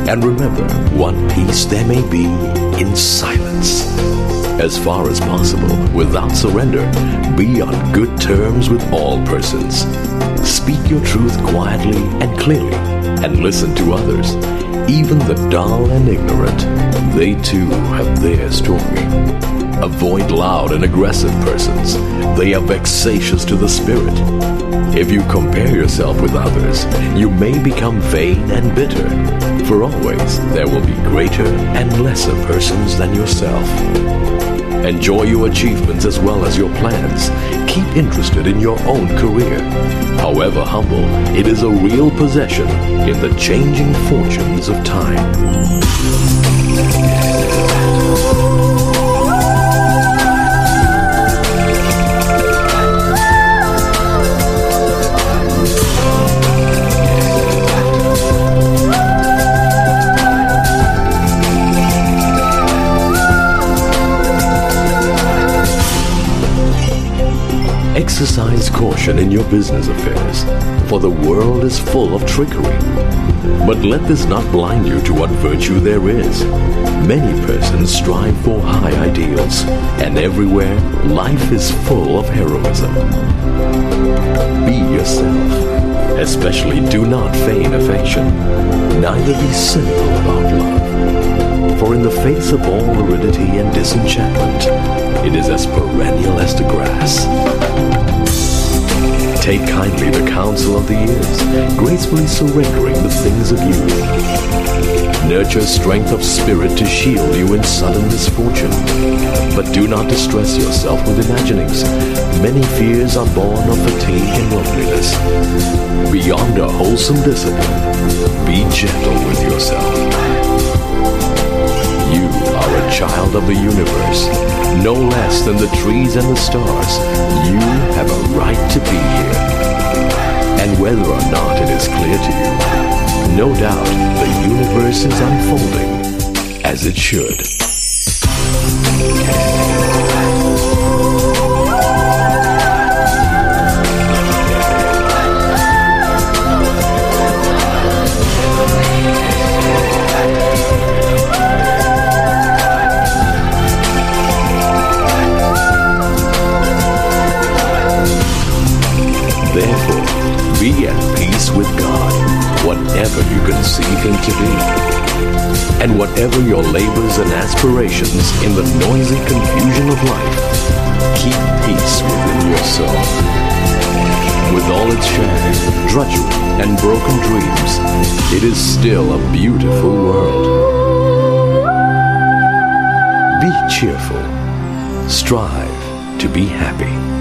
And remember what peace there may be in silence. As far as possible, without surrender, be on good terms with all persons. Speak your truth quietly and clearly, and listen to others, even the dull and ignorant. They too have their story. Avoid loud and aggressive persons. They are vexatious to the spirit. If you compare yourself with others, you may become vain and bitter, for always there will be greater and lesser persons than yourself. Enjoy your achievements as well as your plans. Keep interested in your own career. However humble, it is a real possession in the changing fortunes of time. Exercise caution in your business affairs, for the world is full of trickery. But let this not blind you to what virtue there is. Many persons strive for high ideals, and everywhere life is full of heroism. Be yourself. Especially do not feign affection, neither be cynical about love. For in the face of all aridity and disenchantment, it is as perennial as the grass. Take kindly the counsel of the years, gracefully surrendering the things of youth. Nurture strength of spirit to shield you in sudden misfortune. But do not distress yourself with imaginings. Many fears are born of fatigue and loneliness. Beyond a wholesome discipline, be gentle with yourself. You are a child of the universe, no less than the trees and the stars. You have a right to be here. And whether or not it is clear to you, no doubt the universe is unfolding as it should. Therefore, be at peace with God, whatever you conceive Him to be. And whatever your labors and aspirations in the noisy confusion of life, keep peace within your soul. With all its shadows, drudgery, and broken dreams, it is still a beautiful world. Be cheerful. Strive to be happy.